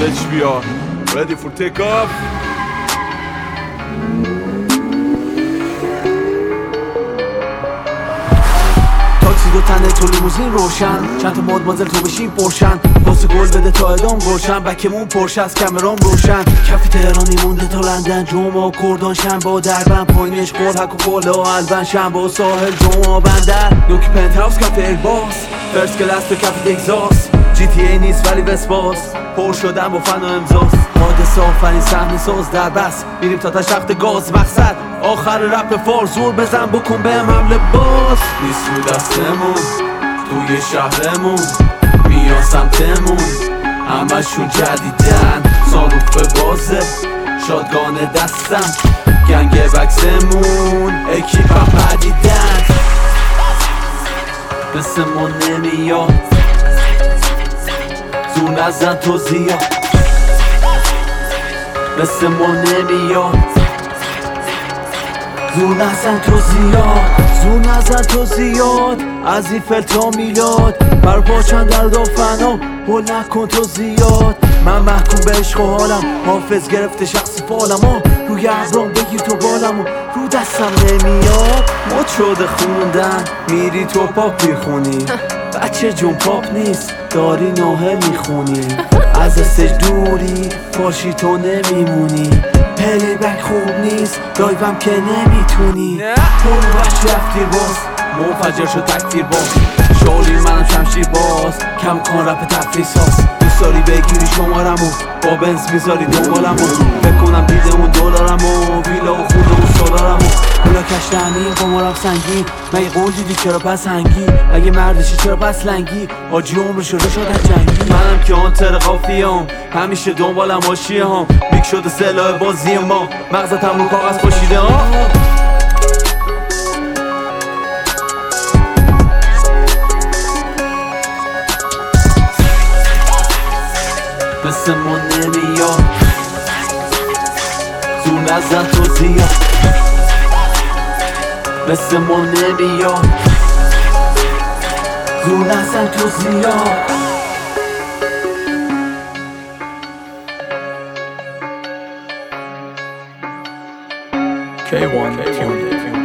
HBR ready for take off. تاکسی دو تنه تو لیموزین روشن، چند تا مادمازل تو بشین پرشن، واسه گل بده تا ادام گلشن، بکمون پرش از کمرام روشن. کفی تهرانی مونده تا لندن، جمعه کردان شنبه و دربن، پایینش قول حک و قله و البن، شنبه و ساحل جمعه بندر، نوکی پنت هاوس کافه الباس، فرست کلاس تو کفی دگزاس، جی تی ای نیست ولی وسپاس، پر شدن با فن و امزاس، حادثه آفرین صحنه ساز در بس، میریم تا تشخت گاز، مقصد آخر رپ فار، زور بزن بکن بهم حمله باز. نیست رو دستمون توی شهرمون، میان سمتمون همشون جدیدن، سانوف بازه شادگان دستم، گنگ بکسمون اکیپم پدیدن، مثل ما نمیاد زور نزن تو زیاد، مثل ما نمیاد زور نزن تو زیاد، زور نزن تو زیاد، از این فلتا میلاد بر پاچن درد و فنا، هل نکن تو زیاد، من محکوم به عشق و حالم، حافظ گرفته شخصی فالم، روی ابرام بگیر تو بالم و رو دستم نمیاد، مد شده خوندن میری تو پاپ میخونی، بچه جون پاپ نیست داری نوه میخونی، از استج دوری پاشی تو نمیمونی، پلی بک خوب نیست لایوم که نمیتونی، برو بچه رفتیر باز منفجر شد تکتیر باز، شالی منم شمشیر باز، کم کن رپ تفریس هاست، دوست داری بگیری شمارمو با بنز میذاری دنبالمو، فکر کنم دیده اون دلارمو، ویلا و خونه و سولارمو، اولا کشتنی قمارم سنگین، مگه قول دیدی چرا پس هنگی، اگه مردشی چرا پس لنگی، آجی عمر شده شد از جنگی، منم که آنتر قافیام همیشه دنبالم آشیه هم، میک شده سلاح بازی ما، مغزتم رو کاغذ پاشیده ها، مثل ما نمیاد زور نزن تو زیاد، مثل ما نمیاد زور نزن تو زیاد. K1 Tune